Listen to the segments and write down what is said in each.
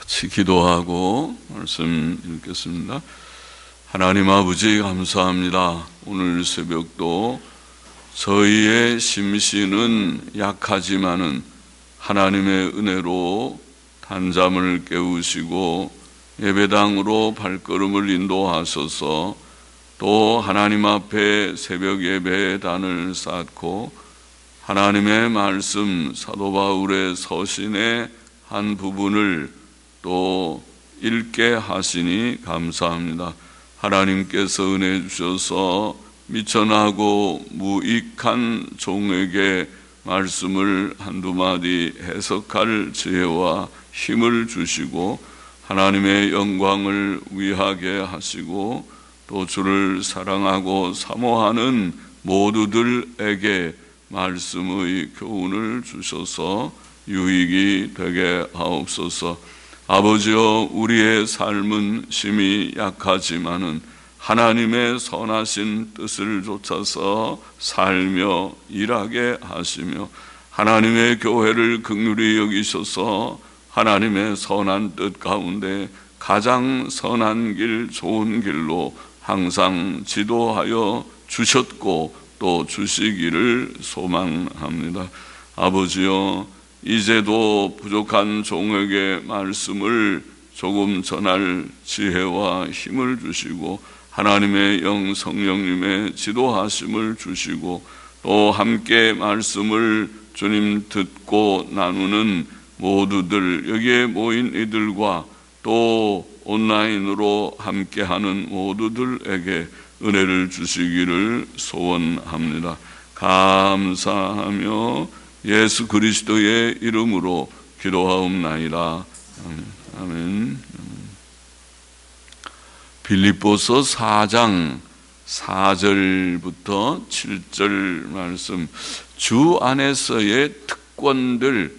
같이 기도하고 말씀 읽겠습니다. 하나님 아버지 감사합니다. 오늘 새벽도 저희의 심신은 약하지만은 하나님의 은혜로 단잠을 깨우시고 예배당으로 발걸음을 인도하셔서 또 하나님 앞에 새벽 예배의 단을 쌓고 하나님의 말씀 사도 바울의 서신의 한 부분을 또 읽게 하시니 감사합니다. 하나님께서 은혜 주셔서 미천하고 무익한 종에게 말씀을 한두 마디 해석할 지혜와 힘을 주시고 하나님의 영광을 위하게 하시고 또 주를 사랑하고 사모하는 모두들에게 말씀의 교훈을 주셔서 유익이 되게 하옵소서. 아버지여, 우리의 삶은 심히 약하지만은 하나님의 선하신 뜻을 좇아서 살며 일하게 하시며 하나님의 교회를 긍휼히 여기셔서 하나님의 선한 뜻 가운데 가장 선한 길, 좋은 길로 항상 지도하여 주셨고 또 주시기를 소망합니다. 아버지여, 이제도 부족한 종에게 말씀을 조금 전할 지혜와 힘을 주시고 하나님의 영 성령님의 지도하심을 주시고 또 함께 말씀을 주님 듣고 나누는 모두들, 여기에 모인 이들과 또 온라인으로 함께하는 모두들에게 은혜를 주시기를 소원합니다. 감사하며 예수 그리스도의 이름으로 기도하옵나이다. 아멘. 빌립보서 4장 4절부터 7절 말씀, 주 안에서의 특권들,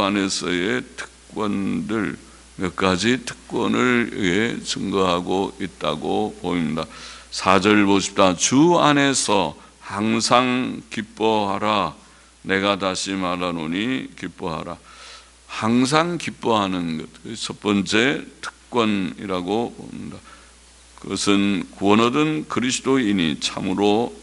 몇 가지 특권을 증거하고 있다고 보입니다. 4절 보십시다. 주 안에서 항상 기뻐하라. 내가 다시 말하노니 기뻐하라. 항상 기뻐하는 것, 첫 번째 특권이라고 봅니다. 그것은 구원 얻은 그리스도인의 참으로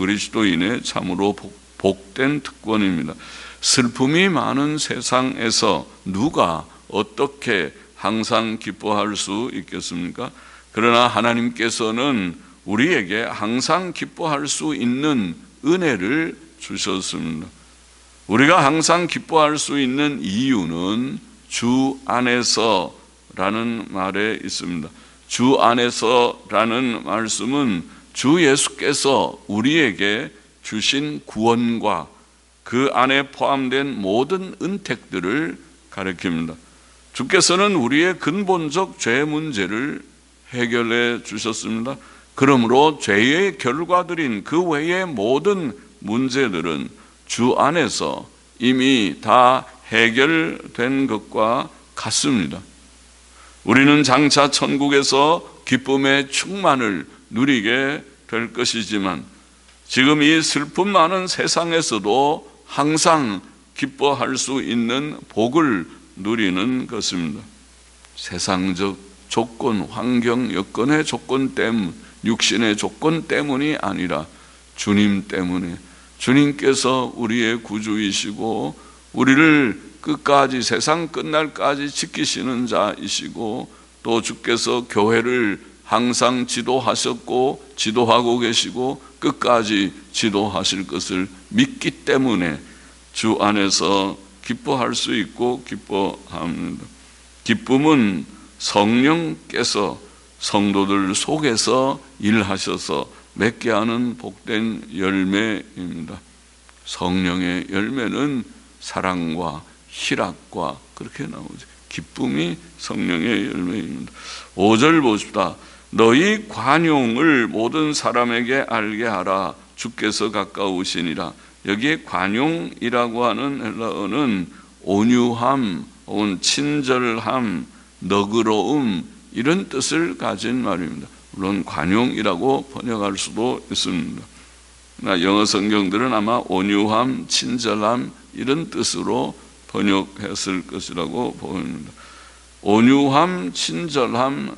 복된 특권입니다. 슬픔이 많은 세상에서 누가 어떻게 항상 기뻐할 수 있겠습니까? 그러나 하나님께서는 우리에게 항상 기뻐할 수 있는 은혜를 주셨습니다. 우리가 항상 기뻐할 수 있는 이유는 주 안에서라는 말에 있습니다. 주 안에서라는 말씀은 주 예수께서 우리에게 주신 구원과 그 안에 포함된 모든 은택들을 가리킵니다. 주께서는 우리의 근본적 죄 문제를 해결해 주셨습니다. 그러므로 죄의 결과들인 그 외의 모든 문제들은 주 안에서 이미 다 해결된 것과 같습니다. 우리는 장차 천국에서 기쁨의 충만을 누리게 될 것이지만 지금 이 슬픔 많은 세상에서도 항상 기뻐할 수 있는 복을 누리는 것입니다. 세상적 조건, 환경, 여건의 조건 때문, 육신의 조건 때문이 아니라 주님 때문에, 주님께서 우리의 구주이시고 우리를 끝까지, 세상 끝날까지 지키시는 자이시고 또 주께서 교회를 항상 지도하셨고 지도하고 계시고 끝까지 지도하실 것을 믿기 때문에 주 안에서 기뻐할 수 있고 기뻐합니다. 기쁨은 성령께서 성도들 속에서 일하셔서 맺게 하는 복된 열매입니다. 성령의 열매는 사랑과 희락과 그렇게 나오죠. 기쁨이 성령의 열매입니다. 5절 보십시다. 너희 관용을 모든 사람에게 알게 하라. 주께서 가까우시니라. 여기에 관용이라고 하는 헬라어는 온유함, 친절함, 너그러움 이런 뜻을 가진 말입니다. 물론 관용이라고 번역할 수도 있습니다. 영어 성경들은 아마 온유함, 친절함 이런 뜻으로 번역했을 것이라고 보입니다. 온유함, 친절함,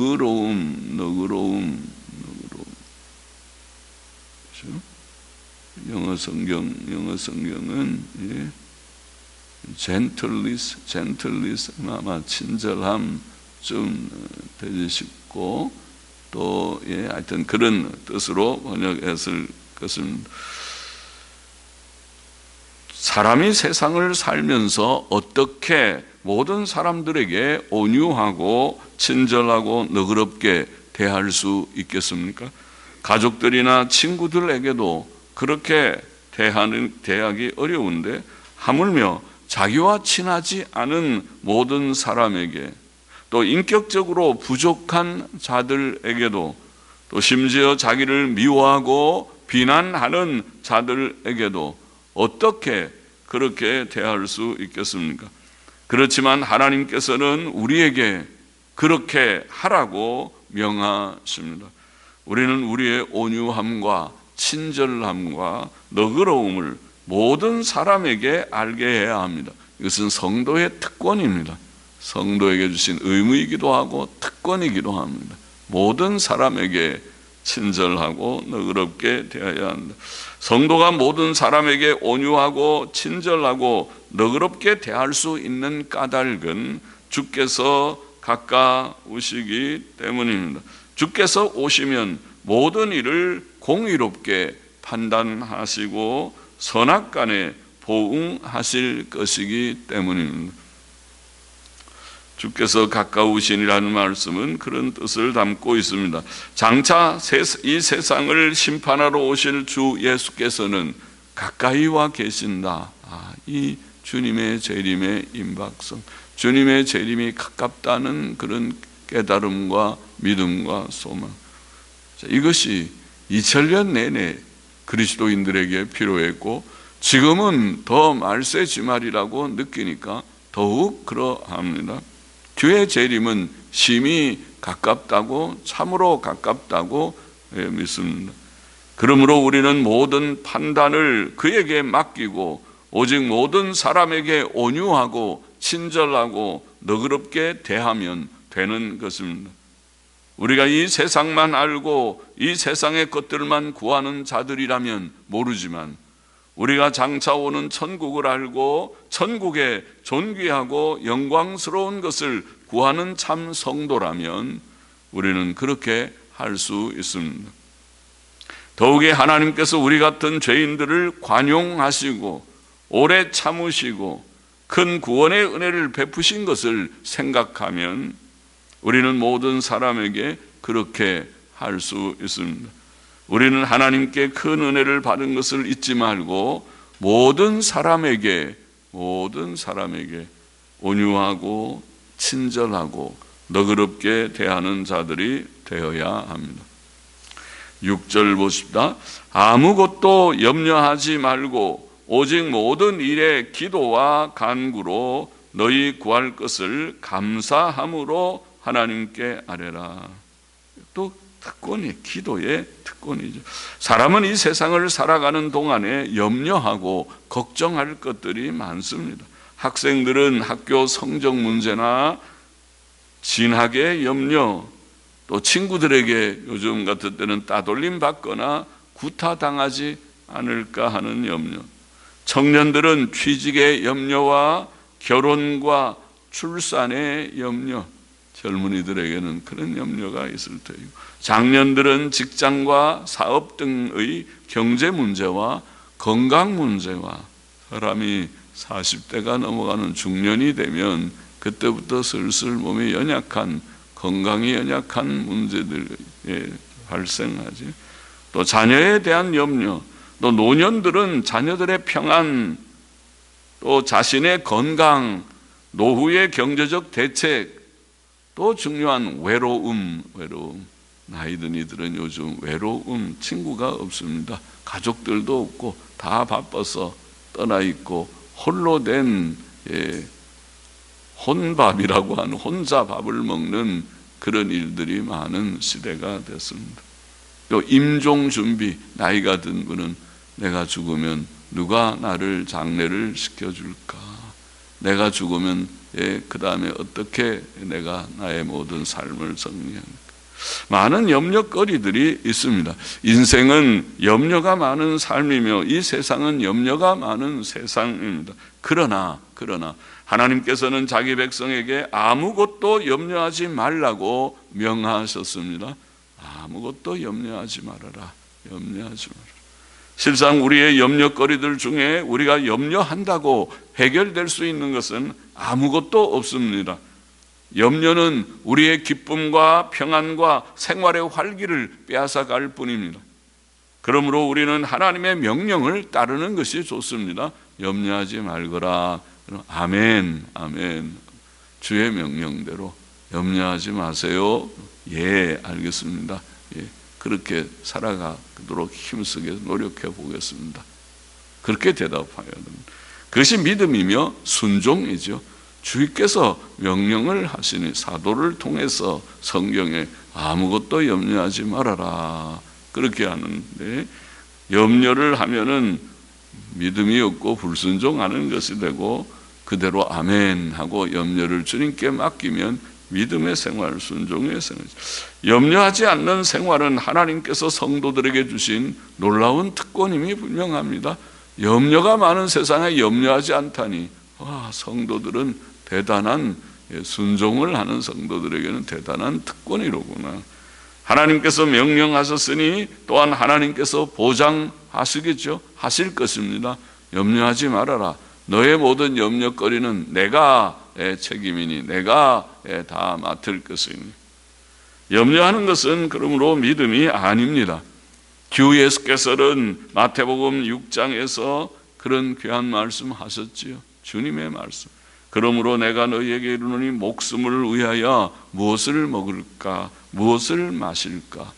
너그러움. 그렇죠? 영어 성경은 gentleness 아마 친절함 좀 되지 싶고 또 하여튼 그런 뜻으로 번역했을 것입니다. 사람이 세상을 살면서 어떻게 모든 사람들에게 온유하고 친절하고 너그럽게 대할 수 있겠습니까? 가족들이나 친구들에게도 그렇게 대하기 어려운데 하물며 자기와 친하지 않은 모든 사람에게 또 인격적으로 부족한 자들에게도 또 심지어 자기를 미워하고 비난하는 자들에게도 어떻게 그렇게 대할 수 있겠습니까? 그렇지만 하나님께서는 우리에게 그렇게 하라고 명하십니다. 우리는 우리의 온유함과 친절함과 너그러움을 모든 사람에게 알게 해야 합니다. 이것은 성도의 특권입니다. 성도에게 주신 의무이기도 하고 특권이기도 합니다. 모든 사람에게 친절하고 너그럽게 대해야 합니다. 성도가 모든 사람에게 온유하고 친절하고 너그럽게 대할 수 있는 까닭은 주께서 가까우시기 때문입니다. 주께서 오시면 모든 일을 공의롭게 판단하시고 선악간에 보응하실 것이기 때문입니다. 주께서 가까우시니라는 말씀은 그런 뜻을 담고 있습니다. 장차 이 세상을 심판하러 오실 주 예수께서는 가까이 와 계신다. 이 주님의 재림의 임박성, 주님의 재림이 가깝다는 그런 깨달음과 믿음과 소망, 이것이 2000년 내내 그리스도인들에게 필요했고 지금은 더 말세지말이라고 느끼니까 더욱 그러합니다. 주의 재림은 심히 가깝다고, 참으로 가깝다고 믿습니다. 그러므로 우리는 모든 판단을 그에게 맡기고 오직 모든 사람에게 온유하고 친절하고 너그럽게 대하면 되는 것입니다. 우리가 이 세상만 알고 이 세상의 것들만 구하는 자들이라면 모르지만 우리가 장차 오는 천국을 알고 천국의 존귀하고 영광스러운 것을 구하는 참 성도라면 우리는 그렇게 할 수 있습니다. 더욱이 하나님께서 우리 같은 죄인들을 관용하시고 오래 참으시고 큰 구원의 은혜를 베푸신 것을 생각하면 우리는 모든 사람에게 그렇게 할 수 있습니다. 우리는 하나님께 큰 은혜를 받은 것을 잊지 말고 모든 사람에게 온유하고 친절하고 너그럽게 대하는 자들이 되어야 합니다. 6절 보십시다. 아무것도 염려하지 말고 오직 모든 일에 기도와 간구로 너희 구할 것을 감사함으로 하나님께 아뢰라. 또 특권이, 기도의 특권이죠. 사람은 이 세상을 살아가는 동안에 염려하고 걱정할 것들이 많습니다. 학생들은 학교 성적 문제나 진학의 염려, 또 친구들에게 요즘 같은 때는 따돌림 받거나 구타당하지 않을까 하는 염려, 청년들은 취직의 염려와 결혼과 출산의 염려, 젊은이들에게는 그런 염려가 있을 테고, 장년들은 직장과 사업 등의 경제 문제와 건강 문제와, 사람이 40대가 넘어가는 중년이 되면 그때부터 슬슬 몸이 연약한, 건강이 연약한 문제들이 발생하지. 또 자녀에 대한 염려, 또 노년들은 자녀들의 평안, 또 자신의 건강, 노후의 경제적 대책, 또 중요한 외로움. 나이 든 이들은 요즘 외로움, 친구가 없습니다. 가족들도 없고 다 바빠서 떠나 있고 홀로 된 혼밥이라고 하는, 혼자 밥을 먹는 그런 일들이 많은 시대가 됐습니다. 또 임종 준비, 나이가 든 분은 내가 죽으면 누가 나를 장례를 시켜줄까? 내가 죽으면 그 다음에 어떻게 내가 나의 모든 삶을 정리합니까? 많은 염려거리들이 있습니다. 인생은 염려가 많은 삶이며 이 세상은 염려가 많은 세상입니다. 그러나 하나님께서는 자기 백성에게 아무것도 염려하지 말라고 명하셨습니다. 아무것도 염려하지 말아라. 염려하지 말아라. 실상 우리의 염려거리들 중에 우리가 염려한다고 해결될 수 있는 것은 아무것도 없습니다. 염려는 우리의 기쁨과 평안과 생활의 활기를 빼앗아갈 뿐입니다. 그러므로 우리는 하나님의 명령을 따르는 것이 좋습니다. 염려하지 말거라. 아멘, 아멘. 주의 명령대로 염려하지 마세요. 예, 알겠습니다. 예, 그렇게 살아가도록 힘쓰게 노력해 보겠습니다. 그렇게 대답해야 됩니다. 그것이 믿음이며 순종이죠. 주께서 명령을 하시니 사도를 통해서 성경에 아무것도 염려하지 말아라 그렇게 하는데, 염려를 하면은 믿음이 없고 불순종하는 것이 되고, 그대로 아멘 하고 염려를 주님께 맡기면 믿음의 생활, 순종의 생활. 염려하지 않는 생활은 하나님께서 성도들에게 주신 놀라운 특권임이 분명합니다. 염려가 많은 세상에 염려하지 않다니, 성도들은 대단한, 순종을 하는 성도들에게는 대단한 특권이로구나. 하나님께서 명령하셨으니 또한 하나님께서 보장하시겠죠. 하실 것입니다. 염려하지 말아라. 너의 모든 염려거리는 내가 책임이니 내가 다 맡을 것이니. 염려하는 것은 그러므로 믿음이 아닙니다. 주 예수께서는 마태복음 6장에서 그런 귀한 말씀 하셨지요. 주님의 말씀. 그러므로 내가 너희에게 이르노니 목숨을 위하여 무엇을 먹을까, 무엇을 마실까,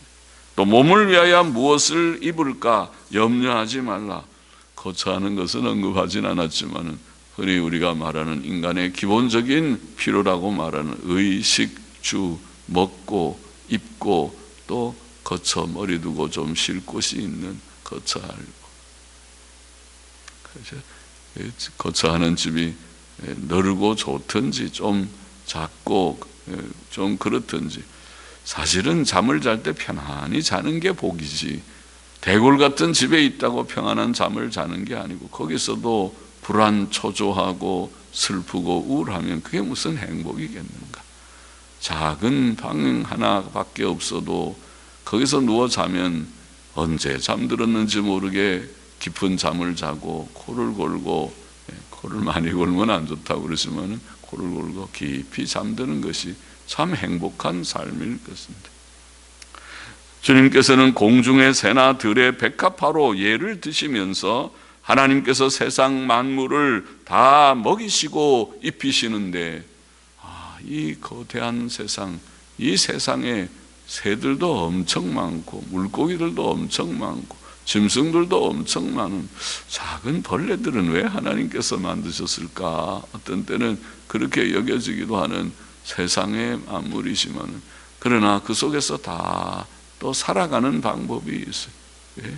또 몸을 위하여 무엇을 입을까 염려하지 말라. 거처하는 것은 언급하진 않았지만 흔히 우리가 말하는 인간의 기본적인 필요라고 말하는 의식, 주, 먹고 입고 또 거처, 머리 두고 좀 쉴 곳이 있는 거처하고. 거처하는 집이 넓고 좋든지 좀 작고 좀 그렇든지, 사실은 잠을 잘 때 편안히 자는 게 복이지, 대골 같은 집에 있다고 평안한 잠을 자는 게 아니고 거기서도 불안, 초조하고 슬프고 우울하면 그게 무슨 행복이겠는가. 작은 방 하나밖에 없어도 거기서 누워 자면 언제 잠들었는지 모르게 깊은 잠을 자고 코를 골고, 코를 많이 골면 안 좋다고 그러지만 코를 골고 깊이 잠드는 것이 참 행복한 삶일 것입니다. 주님께서는 공중의 새나 들의 백합화로 예를 드시면서 하나님께서 세상 만물을 다 먹이시고 입히시는데, 이 거대한 세상, 이 세상에 새들도 엄청 많고 물고기들도 엄청 많고 짐승들도 엄청 많은 작은 벌레들은 왜 하나님께서 만드셨을까? 어떤 때는 그렇게 여겨지기도 하는 세상의 만물이지만, 그러나 그 속에서 다 또 살아가는 방법이 있어요. 왜?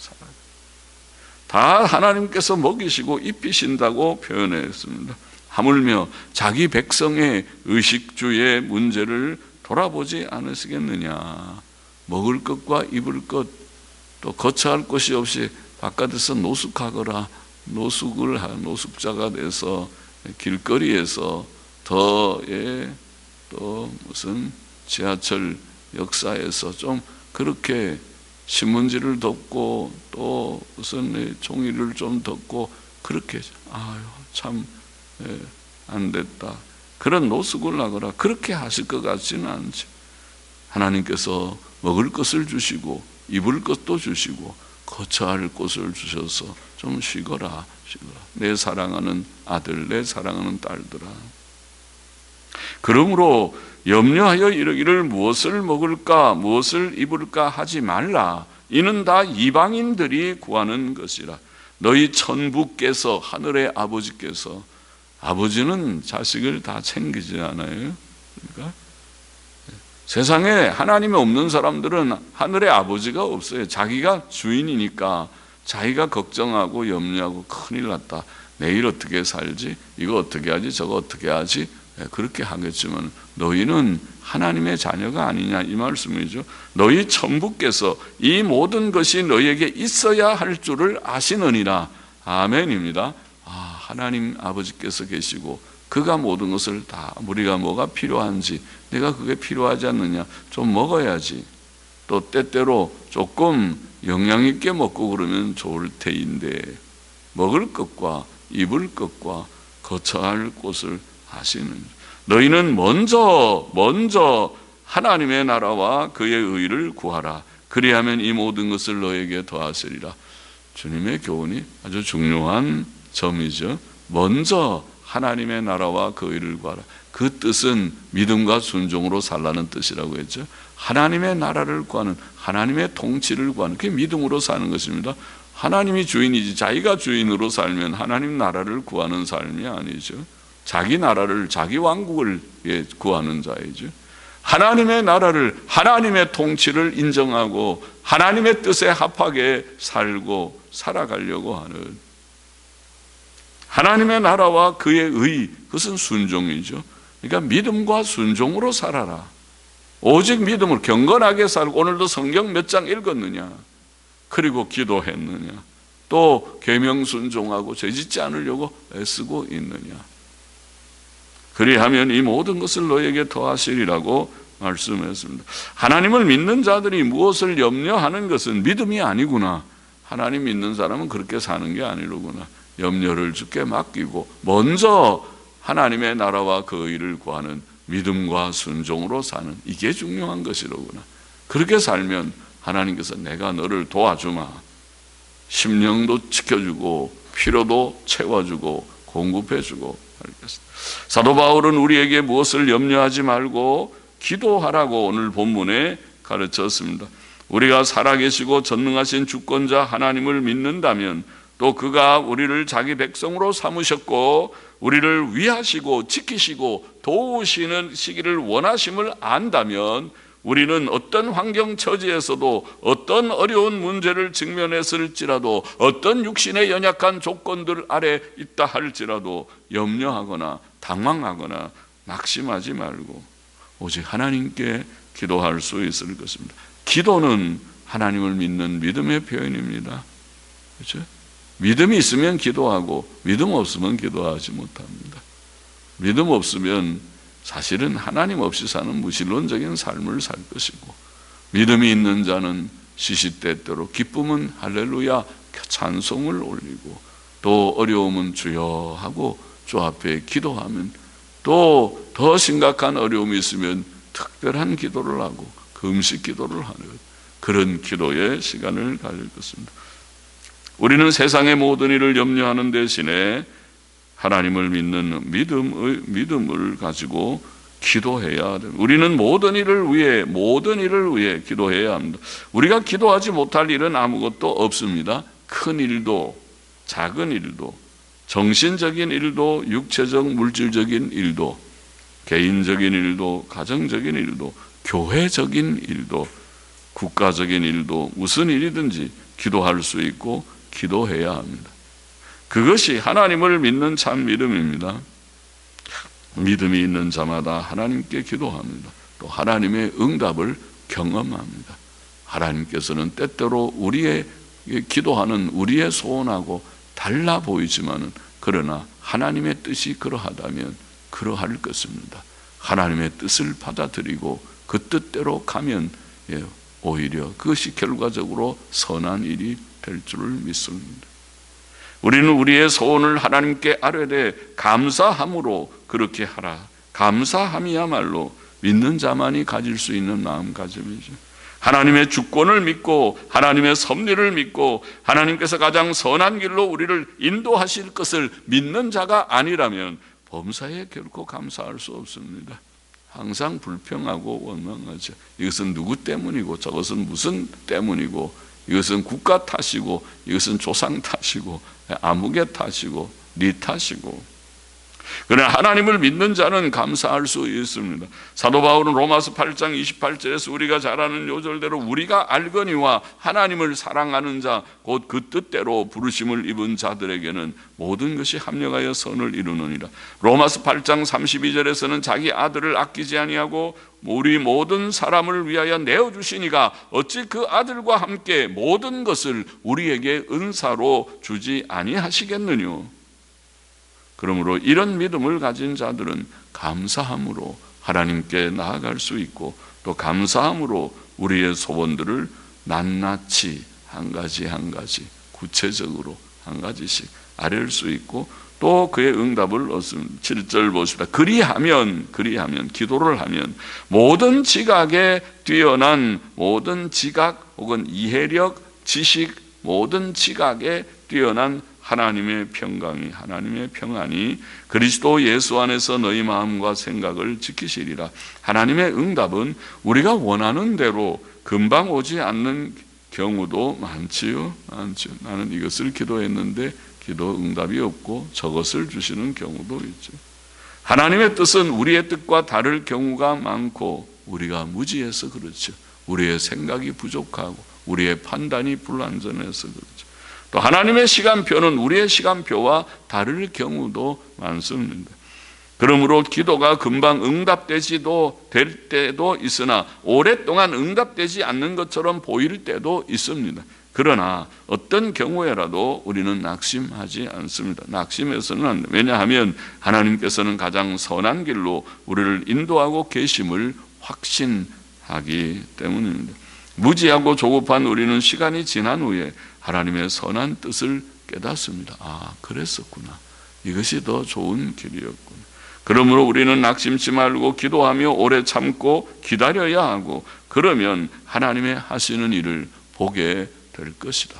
다 하나님께서 먹이시고 입히신다고 표현했습니다. 하물며 자기 백성의 의식주의 문제를 돌아보지 않으시겠느냐. 먹을 것과 입을 것, 또 거처할 곳이 없이 바깥에서 노숙하거라. 노숙자가 돼서 길거리에서 또 무슨 지하철 역사에서 좀 그렇게 신문지를 덮고 또 무슨 종이를 좀 덮고 그렇게 참 안 됐다. 그런 노숙을 하거라. 그렇게 하실 것 같지는 않지. 하나님께서 먹을 것을 주시고 입을 것도 주시고 거처할 곳을 주셔서 좀 쉬거라. 내 사랑하는 아들, 내 사랑하는 딸들아. 그러므로 염려하여 이르기를 무엇을 먹을까 무엇을 입을까 하지 말라. 이는 다 이방인들이 구하는 것이라. 너희 천부께서, 하늘의 아버지께서, 아버지는 자식을 다 챙기지 않아요. 그러니까 세상에 하나님이 없는 사람들은 하늘의 아버지가 없어요. 자기가 주인이니까 자기가 걱정하고 염려하고 큰일 났다. 내일 어떻게 살지? 이거 어떻게 하지? 저거 어떻게 하지? 그렇게 하겠지만 너희는 하나님의 자녀가 아니냐 이 말씀이죠. 너희 천부께서 이 모든 것이 너희에게 있어야 할 줄을 아시느니라. 아멘입니다. 하나님 아버지께서 계시고 그가 모든 것을 다, 우리가 뭐가 필요한지, 내가 그게 필요하지 않느냐, 좀 먹어야지, 또 때때로 조금 영양 있게 먹고 그러면 좋을 테인데 먹을 것과 입을 것과 거처할 곳을 아시는, 너희는 먼저 하나님의 나라와 그의 의를 구하라. 그리하면 이 모든 것을 너에게 더하시리라. 주님의 교훈이 아주 중요한 점이죠. 먼저 하나님의 나라와 그 의를 구하라. 그 뜻은 믿음과 순종으로 살라는 뜻이라고 했죠. 하나님의 나라를 구하는, 하나님의 통치를 구하는, 그게 믿음으로 사는 것입니다. 하나님이 주인이지 자기가 주인으로 살면 하나님 나라를 구하는 삶이 아니죠. 자기 나라를, 자기 왕국을 구하는 자이죠. 하나님의 나라를, 하나님의 통치를 인정하고 하나님의 뜻에 합하게 살고 살아가려고 하는, 하나님의 나라와 그의 의, 그것은 순종이죠. 그러니까 믿음과 순종으로 살아라. 오직 믿음을 경건하게 살고, 오늘도 성경 몇 장 읽었느냐, 그리고 기도했느냐, 또 계명 순종하고 죄짓지 않으려고 애쓰고 있느냐. 그리하면 이 모든 것을 너에게 더하시리라고 말씀했습니다. 하나님을 믿는 자들이 무엇을 염려하는 것은 믿음이 아니구나. 하나님 믿는 사람은 그렇게 사는 게 아니로구나. 염려를 주께 맡기고 먼저 하나님의 나라와 그 의를 구하는 믿음과 순종으로 사는, 이게 중요한 것이로구나. 그렇게 살면 하나님께서 내가 너를 도와주마, 심령도 지켜주고 필요도 채워주고 공급해주고 하겠습니다. 사도 바울은 우리에게 무엇을 염려하지 말고 기도하라고 오늘 본문에 가르쳤습니다. 우리가 살아계시고 전능하신 주권자 하나님을 믿는다면, 또 그가 우리를 자기 백성으로 삼으셨고 우리를 위하시고 지키시고 도우시는 시기를 원하심을 안다면, 우리는 어떤 환경 처지에서도 어떤 어려운 문제를 직면했을지라도 어떤 육신의 연약한 조건들 아래 있다 할지라도 염려하거나 당황하거나 낙심하지 말고 오직 하나님께 기도할 수 있을 것입니다. 기도는 하나님을 믿는 믿음의 표현입니다. 그렇죠? 믿음이 있으면 기도하고 믿음 없으면 기도하지 못합니다. 믿음 없으면 사실은 하나님 없이 사는 무신론적인 삶을 살 것이고, 믿음이 있는 자는 시시때때로 기쁨은 할렐루야 찬송을 올리고, 또 어려움은 주여 하고 주 앞에 기도하면, 또 더 심각한 어려움이 있으면 특별한 기도를 하고 금식 기도를 하는 그런 기도의 시간을 가질 것입니다. 우리는 세상의 모든 일을 염려하는 대신에 하나님을 믿는 믿음을 가지고 기도해야 됩니다. 우리는 모든 일을 위해 기도해야 합니다. 우리가 기도하지 못할 일은 아무것도 없습니다. 큰 일도 작은 일도, 정신적인 일도 육체적 물질적인 일도, 개인적인 일도 가정적인 일도 교회적인 일도 국가적인 일도 무슨 일이든지 기도할 수 있고 기도해야 합니다. 그것이 하나님을 믿는 참 믿음입니다. 믿음이 있는 자마다 하나님께 기도합니다. 또 하나님의 응답을 경험합니다. 하나님께서는 때때로 우리의 기도하는 우리의 소원하고 달라 보이지만은, 그러나 하나님의 뜻이 그러하다면 그러할 것입니다. 하나님의 뜻을 받아들이고 그 뜻대로 가면 오히려 그것이 결과적으로 선한 일이 될 줄을 믿습니다. 우리는 우리의 소원을 하나님께 아뢰되 감사함으로 그렇게 하라. 감사함이야말로 믿는 자만이 가질 수 있는 마음가짐이죠. 하나님의 주권을 믿고 하나님의 섭리를 믿고 하나님께서 가장 선한 길로 우리를 인도하실 것을 믿는 자가 아니라면 범사에 결코 감사할 수 없습니다. 항상 불평하고 원망하죠. 이것은 누구 때문이고 저것은 무슨 때문이고, 이것은 국가 탓이고 이것은 조상 탓이고 아무개 탓이고 네 탓이고. 그러나 하나님을 믿는 자는 감사할 수 있습니다. 사도 바울은 로마서 8장 28절에서 우리가 잘 아는 요절대로 우리가 알거니와 하나님을 사랑하는 자 곧 그 뜻대로 부르심을 입은 자들에게는 모든 것이 합력하여 선을 이루느니라. 로마서 8장 32절에서는 자기 아들을 아끼지 아니하고 우리 모든 사람을 위하여 내어주시니가 어찌 그 아들과 함께 모든 것을 우리에게 은사로 주지 아니하시겠느냐. 그러므로 이런 믿음을 가진 자들은 감사함으로 하나님께 나아갈 수 있고, 또 감사함으로 우리의 소원들을 낱낱이 한 가지 한 가지 구체적으로 한 가지씩 아뢰을 수 있고, 또 그의 응답을 얻습니다. 7절 보십시다. 그리하면 기도를 하면 모든 지각에 뛰어난 모든 지각 혹은 이해력, 지식, 모든 지각에 뛰어난 하나님의 평안이 그리스도 예수 안에서 너희 마음과 생각을 지키시리라. 하나님의 응답은 우리가 원하는 대로 금방 오지 않는 경우도 많지요. 나는 이것을 기도했는데 기도 응답이 없고 저것을 주시는 경우도 있죠. 하나님의 뜻은 우리의 뜻과 다를 경우가 많고 우리가 무지해서 그렇죠. 우리의 생각이 부족하고 우리의 판단이 불완전해서 그렇죠. 또 하나님의 시간표는 우리의 시간표와 다를 경우도 많습니다. 그러므로 기도가 금방 응답되지도 될 때도 있으나 오랫동안 응답되지 않는 것처럼 보일 때도 있습니다. 그러나 어떤 경우에라도 우리는 낙심하지 않습니다. 낙심해서는 안 됩니다. 왜냐하면 하나님께서는 가장 선한 길로 우리를 인도하고 계심을 확신하기 때문입니다. 무지하고 조급한 우리는 시간이 지난 후에 하나님의 선한 뜻을 깨닫습니다. 아, 그랬었구나. 이것이 더 좋은 길이었구나. 그러므로 우리는 낙심치 말고 기도하며 오래 참고 기다려야 하고, 그러면 하나님의 하시는 일을 보게 될 것이다.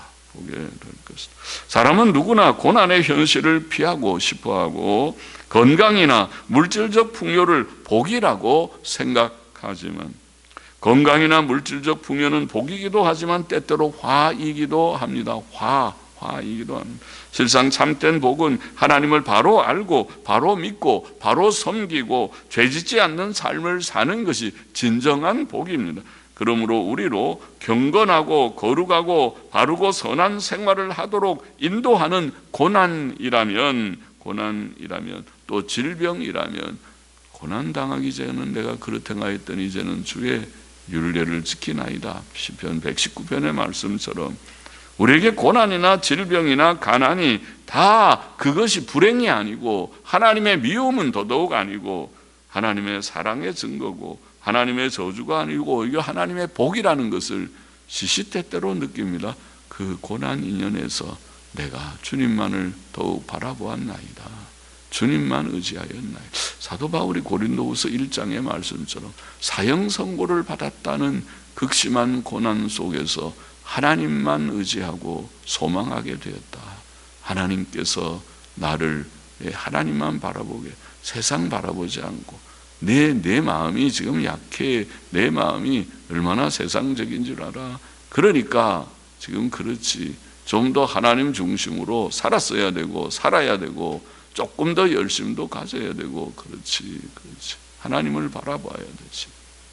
사람은 누구나 고난의 현실을 피하고 싶어하고 건강이나 물질적 풍요를 복이라고 생각하지만, 건강이나 물질적 풍요는 복이기도 하지만 때때로 화이기도 합니다. 화이기도 합니다. 실상 참된 복은 하나님을 바로 알고 바로 믿고 바로 섬기고 죄짓지 않는 삶을 사는 것이 진정한 복입니다. 그러므로 우리로 경건하고 거룩하고 바르고 선한 생활을 하도록 인도하는 고난이라면 또 질병이라면, 고난당하기 전에는 내가 그렇게 행하였더니 이제는 주의 율례를 지키나이다. 시편 119편의 말씀처럼 우리에게 고난이나 질병이나 가난이 다 그것이 불행이 아니고 하나님의 미움은 더더욱 아니고 하나님의 사랑의 증거고 하나님의 저주가 아니고 오히려 하나님의 복이라는 것을 시시때때로 느낍니다. 그 고난 인연에서 내가 주님만을 더욱 바라보았나이다. 주님만 의지하였나이다. 사도 바울이 고린도후서 1장의 말씀처럼 사형 선고를 받았다는 극심한 고난 속에서 하나님만 의지하고 소망하게 되었다. 하나님께서 나를 하나님만 바라보게, 세상 바라보지 않고 내 마음이 지금 약해, 내 마음이 얼마나 세상적인 줄 알아. 그러니까 지금 그렇지, 좀 더 하나님 중심으로 살았어야 되고 살아야 되고 조금 더 열심도 가져야 되고 그렇지. 하나님을 바라봐야 되지.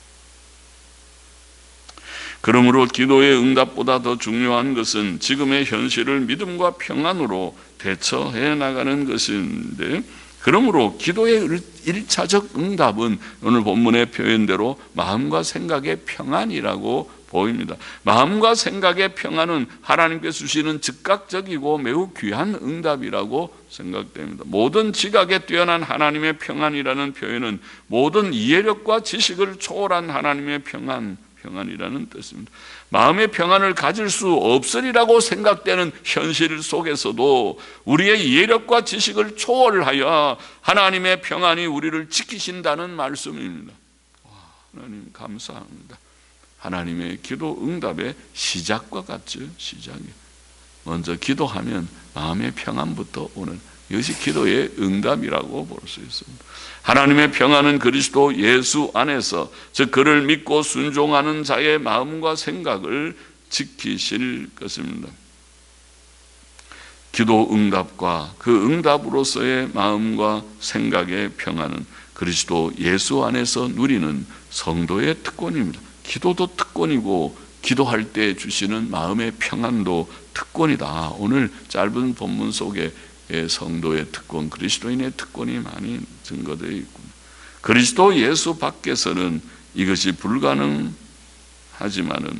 그러므로 기도의 응답보다 더 중요한 것은 지금의 현실을 믿음과 평안으로 대처해 나가는 것인데, 그러므로 기도의 1차적 응답은 오늘 본문의 표현대로 마음과 생각의 평안이라고 보입니다. 마음과 생각의 평안은 하나님께서 주시는 즉각적이고 매우 귀한 응답이라고 생각됩니다. 모든 지각에 뛰어난 하나님의 평안이라는 표현은 모든 이해력과 지식을 초월한 하나님의 평안이라는 뜻입니다. 마음의 평안을 가질 수 없으리라고 생각되는 현실 속에서도 우리의 이해력과 지식을 초월하여 하나님의 평안이 우리를 지키신다는 말씀입니다. 하나님 감사합니다. 하나님의 기도 응답의 시작과 같죠. 시작이 먼저 기도하면 마음의 평안부터 오는, 이것이 기도의 응답이라고 볼 수 있습니다. 하나님의 평안은 그리스도 예수 안에서, 즉 그를 믿고 순종하는 자의 마음과 생각을 지키실 것입니다. 기도 응답과 그 응답으로서의 마음과 생각의 평안은 그리스도 예수 안에서 누리는 성도의 특권입니다. 기도도 특권이고 기도할 때 주시는 마음의 평안도 특권이다. 오늘 짧은 본문 속에 성도의 특권, 그리스도인의 특권이 많이 증거되어 있군요. 그리스도 예수 밖에서는 이것이 불가능하지만은,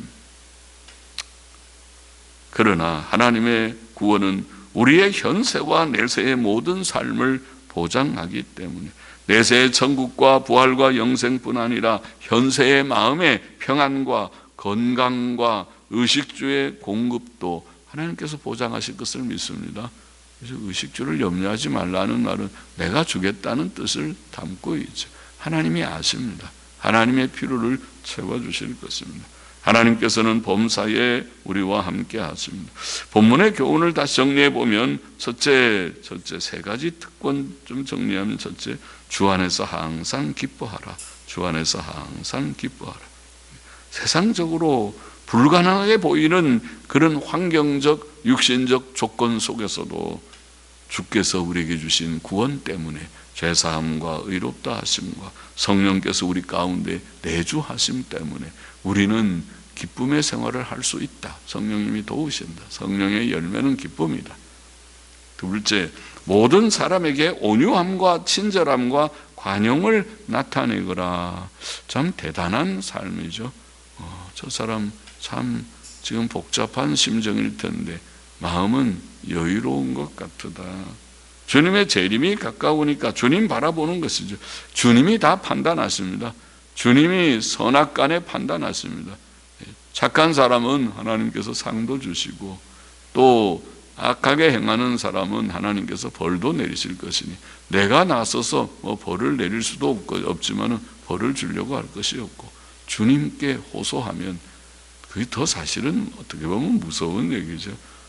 그러나 하나님의 구원은 우리의 현세와 내세의 모든 삶을 보장하기 때문에 내세의 천국과 부활과 영생뿐 아니라 현세의 마음의 평안과 건강과 의식주의 공급도 하나님께서 보장하실 것을 믿습니다. 그래서 의식주를 염려하지 말라는 말은 내가 주겠다는 뜻을 담고 있죠. 하나님이 아십니다. 하나님의 필요를 채워주실 것입니다. 하나님께서는 범사에 우리와 함께 하십니다. 본문의 교훈을 다시 정리해 보면 첫째 세 가지 특권 좀 정리하면, 첫째, 주 안에서 항상 기뻐하라. 주 안에서 항상 기뻐하라. 세상적으로 불가능하게 보이는 그런 환경적, 육신적 조건 속에서도 주께서 우리에게 주신 구원 때문에 죄사함과 의롭다 하심과 성령께서 우리 가운데 내주하심 때문에 우리는 기쁨의 생활을 할 수 있다. 성령님이 도우신다. 성령의 열매는 기쁨이다. 둘째, 모든 사람에게 온유함과 친절함과 관용을 나타내거라. 참 대단한 삶이죠. 저 사람 참 지금 복잡한 심정일 텐데 마음은 여유로운 것 같다. 주님의 재림이 가까우니까 주님 바라보는 것이죠. 주님이 다 판단하십니다. 주님이 선악간에 판단하십니다. 착한 사람은 하나님께서 상도 주시고 또 악하게 행하는 사람은 하나님께서 벌도 내리실 것이니 내가 나서서 벌을 내릴 수도 없지만 벌을 주려고 할 것이 없고 주님께 호소하면 그게 더 사실은 어떻게 보면 무서운 얘기죠.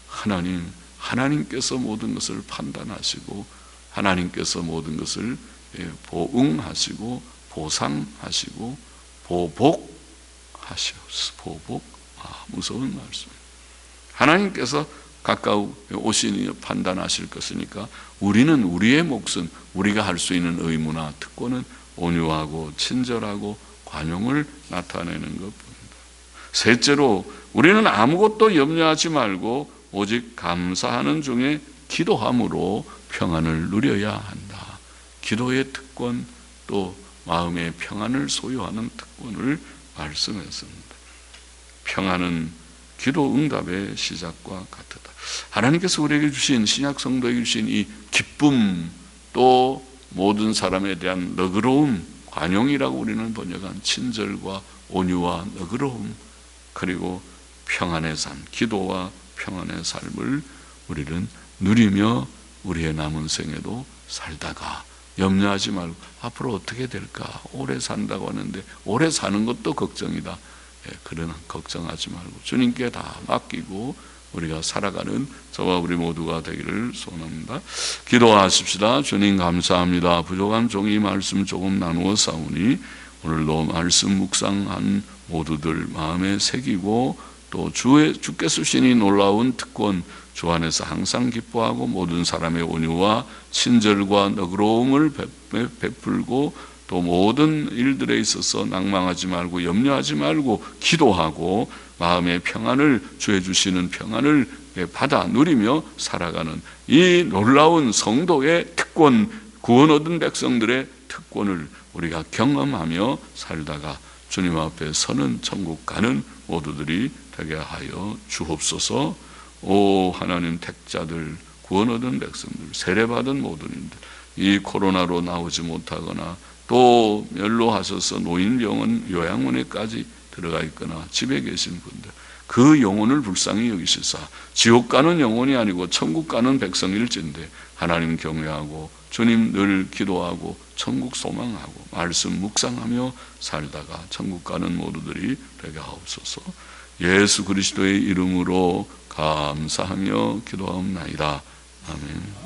하나님께서 모든 것을 판단하시고 하나님께서 모든 것을 보응하시고 보상하시고 보복하시옵소서. 보복. 무서운 말씀. 하나님께서 가까이 오시니 판단하실 것이니까 우리는 우리의 몫은 우리가 할 수 있는 의무나 특권은 온유하고 친절하고 관용을 나타내는 것뿐입니다. 셋째로 우리는 아무것도 염려하지 말고 오직 감사하는 중에 기도함으로 평안을 누려야 한다. 기도의 특권, 또 마음의 평안을 소유하는 특권을 말씀했습니다. 평안은 기도 응답의 시작과 같다. 하나님께서 우리에게 주신, 신약 성도에게 주신 이 기쁨, 또 모든 사람에 대한 너그러움, 관용이라고 우리는 번역한 친절과 온유와 너그러움, 그리고 평안의 삶, 기도와 평안의 삶을 우리는 누리며 우리의 남은 생에도 살다가 염려하지 말고 앞으로 어떻게 될까? 오래 산다고 하는데 오래 사는 것도 걱정이다. 그런 걱정하지 말고 주님께 다 맡기고 우리가 살아가는 저와 우리 모두가 되기를 소원합니다. 기도하십시다. 주님 감사합니다. 부족한 종이 말씀 조금 나누어 싸우니 오늘도 말씀 묵상한 모두들 마음에 새기고 또 주께 주신 이 놀라운 특권, 주 안에서 항상 기뻐하고 모든 사람의 온유와 친절과 너그러움을 베풀고 또 모든 일들에 있어서 낭망하지 말고 염려하지 말고 기도하고 마음의 평안을, 주의 주시는 평안을 받아 누리며 살아가는 이 놀라운 성도의 특권, 구원 얻은 백성들의 특권을 우리가 경험하며 살다가 주님 앞에 서는 천국 가는 모두들이 되게 하여 주옵소서. 오 하나님, 택자들, 구원 얻은 백성들, 세례받은 모든인들, 이 코로나로 나오지 못하거나 또 멸로하셔서 노인병원 요양원에까지 들어가 있거나 집에 계신 분들, 그 영혼을 불쌍히 여기시사 지옥 가는 영혼이 아니고 천국 가는 백성일진데 하나님 경외하고 주님 늘 기도하고 천국 소망하고 말씀 묵상하며 살다가 천국 가는 모두들이 되게 하옵소서. 예수 그리스도의 이름으로 감사하며 기도하옵나이다. 아멘.